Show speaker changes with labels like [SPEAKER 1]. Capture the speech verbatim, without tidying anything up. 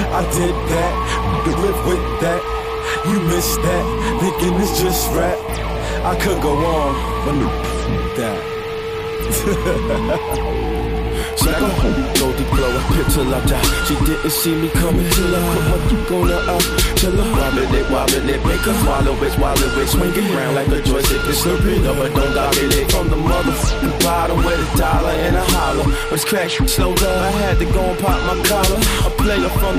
[SPEAKER 1] I did that, live with that. You missed that, thinking it's just rap. I could go on, but no, that. She like a goldie blower, till I die. She didn't see me coming till I put my dick on her eye. Tell her wobble it, wobble it, make her swallow it, swallow it. Swing it round like a joystick and slurp it up, but don't gobble it. From the motherfucking bottom with a dollar and a holler. But it's crash, slow down, I had to go and pop my collar. A player from